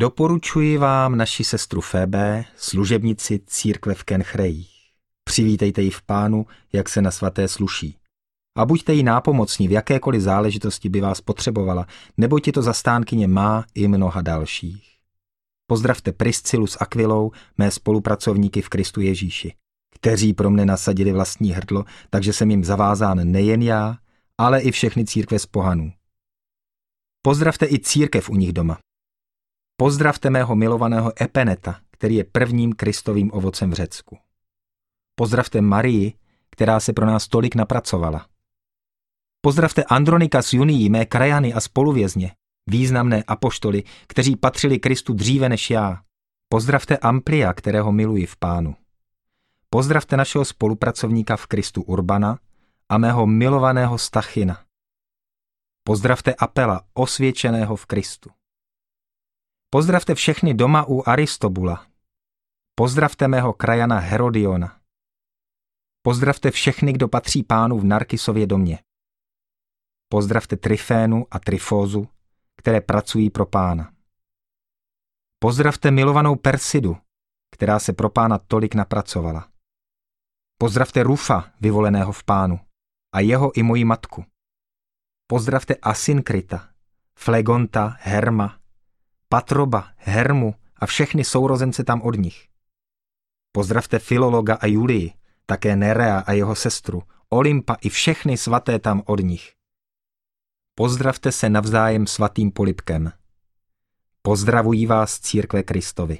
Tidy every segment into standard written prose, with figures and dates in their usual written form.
Doporučuji vám naši sestru Fébé, služebnici církve v Kenchrejích. Přivítejte ji v Pánu, jak se na svaté sluší. A buďte jí nápomocní v jakékoliv záležitosti by vás potřebovala, neboť je to zastánkyně má i mnoha dalších. Pozdravte Priscilu s Akvilou, mé spolupracovníky v Kristu Ježíši, kteří pro mne nasadili vlastní hrdlo, takže jsem jim zavázán nejen já, ale i všechny církve z pohanů. Pozdravte i církev u nich doma. Pozdravte mého milovaného Epeneta, který je prvním Kristovým ovocem v Řecku. Pozdravte Marii, která se pro nás tolik napracovala. Pozdravte Andronika s Junií, mé krajany a spoluvězně, významné apoštoly, kteří patřili Kristu dříve než já. Pozdravte Amplia, kterého miluji v Pánu. Pozdravte našeho spolupracovníka v Kristu Urbana a mého milovaného Stachina. Pozdravte Apela, osvědčeného v Kristu. Pozdravte všechny doma u Aristobula. Pozdravte mého krajana Herodiona. Pozdravte všechny, kdo patří Pánu v Narkisově domě. Pozdravte Tryfénu a Tryfózu, které pracují pro Pána. Pozdravte milovanou Persidu, která se pro Pána tolik napracovala. Pozdravte Rufa, vyvoleného v Pánu, a jeho i moji matku. Pozdravte Asynkrita, Flegonta, Herma, Patroba, Hermu a všechny sourozence tam od nich. Pozdravte Filologa a Julii, také Nerea a jeho sestru, Olympa i všechny svaté tam od nich. Pozdravte se navzájem svatým polibkem. Pozdravují vás církve Kristovi.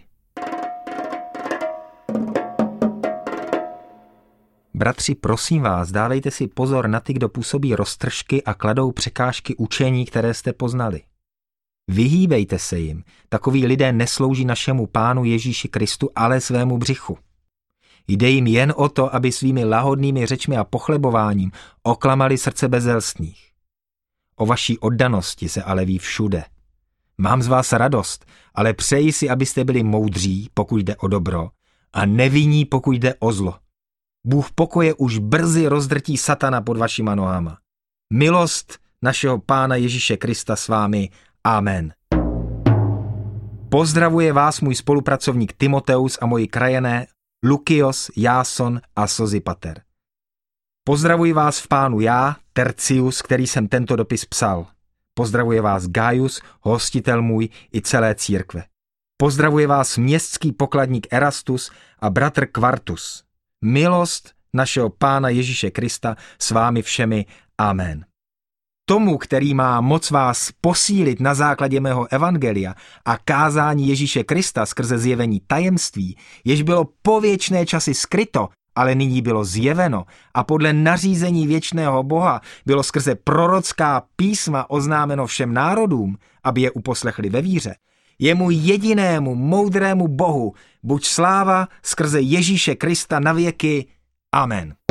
Bratři, prosím vás, dávejte si pozor na ty, kdo působí roztržky a kladou překážky učení, které jste poznali. Vyhýbejte se jim, takoví lidé neslouží našemu Pánu Ježíši Kristu, ale svému břichu. Jde jim jen o to, aby svými lahodnými řečmi a pochlebováním oklamali srdce bezelstných. O vaší oddanosti se ale ví všude. Mám z vás radost, ale přeji si, abyste byli moudří, pokud jde o dobro, a nevinní, pokud jde o zlo. Bůh pokoje už brzy rozdrtí satana pod vašima nohama. Milost našeho Pána Ježíše Krista s vámi. Amen. Pozdravuje vás můj spolupracovník Timoteus a moji krajané Lukios, Jáson a Sozipater. Pozdravuji vás v Pánu já, Tercius, který jsem tento dopis psal. Pozdravuje vás Gaius, hostitel můj i celé církve. Pozdravuje vás městský pokladník Erastus a bratr Quartus. Milost našeho Pána Ježíše Krista s vámi všemi. Amen. Tomu, který má moc vás posílit na základě mého evangelia a kázání Ježíše Krista skrze zjevení tajemství, jež bylo po věčné časy skryto, ale nyní bylo zjeveno a podle nařízení věčného Boha bylo skrze prorocká písma oznámeno všem národům, aby je uposlechli ve víře. Jemu jedinému moudrému Bohu buď sláva skrze Ježíše Krista na věky. Amen.